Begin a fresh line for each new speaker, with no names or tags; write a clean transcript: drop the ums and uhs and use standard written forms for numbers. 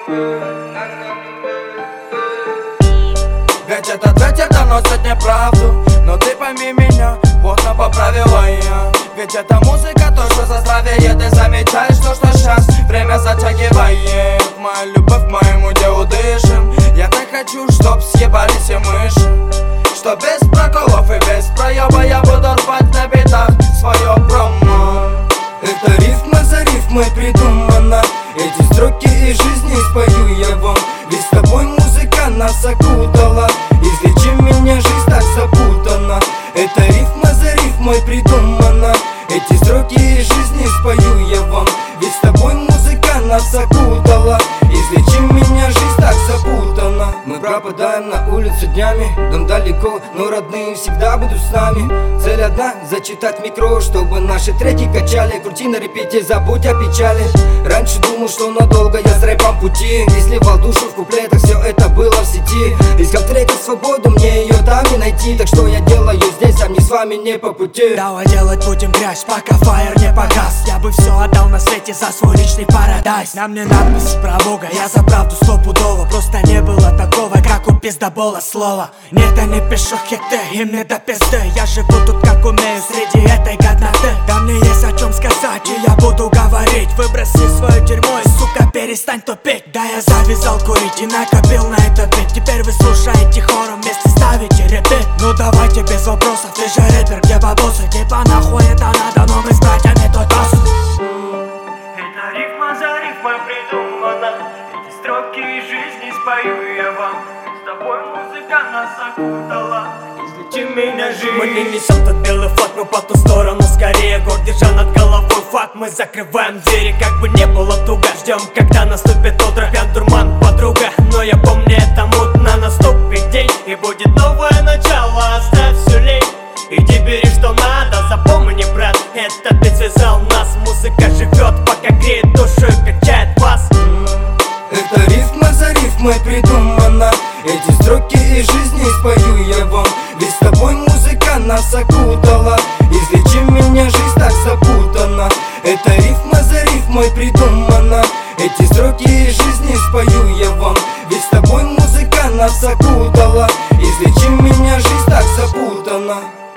Ведь это доносит неправду, но ты пойми меня, поздно поправила я. Ведь эта музыка то, что заставляет, ты замечаешь то, что сейчас время затягивает. Моя любовь к моему делу дышим. Я так хочу, чтоб съебались все мыши, что без проколов и без проеба я буду рвать на битах свое промо. Это рифма за рифмой придумана, эти строки из жизни спою я вам. Ведь с тобой музыка нас окутала, излечи меня, жизнь так запутана. Это рифма за рифмой придумана, эти строки из жизни спою я вам. Ведь с тобой музыка нас окутала, излечи меня, жизнь так запутана. Мы пропадаем на улице днями, дом далеко, но родные всегда будут с нами. Цель одна — зачитать микро, чтобы наши треки качали. Крути на репите, забудь о печали. Раньше думал, что надолго я с рэпом пути, и сливал душу в куплетах, все это было в сети. Искал треки свободу, мне ее там не найти. Так что я делаю здесь, а мне с вами не по пути.
Давай делать будем грязь, пока фаер не погас. Я бы все отдал на свете за свой личный парадайз. На мне надпись про Бога, я за правду стопудово. Просто не было такого, как у пиздобола слова. Нет, я не пишу хиты, им не до пизды. Я живу тут как умею среди этой годноты. Да мне есть о чем сказать, и я буду говорить. Выброси свое дерьмо и, сука, перестань тупить. Да, я завязал курить и накопил на этот бит. Теперь вы слушаете хором, вместе ставите репит. Ну давайте без вопросов, ты же рэпер, где бабосы? Типа нахуй это надо, но мы с братьями тут боссы.
Это рифма за рифмой придумана, эти строки из жизни спою я вам. С тобой музыка нас окутала, излечи меня, жизнь. Мы не несем тот белый флаг, мы по ту сторону скорее. Гор держа над головой факт, мы закрываем двери. Как бы не было туго, ждем, когда наступит утро. Пьян дурман, подруга, но я помню, это мутно. Наступит день, и будет новое начало. Оставь все лень, иди бери что надо. Запомни, брат, это ты связал нас. Музыка живет, пока греет душу и качает вас.
Это рифма за рифмой придумана, эти строки из жизни спою я вам. Ведь с тобой музыка нас окутала, излечи меня, жизнь так запутана. Это рифма за рифмой придумана, эти строки из жизни спою я вам. Ведь с тобой музыка нас окутала, излечи меня, жизнь так запутана.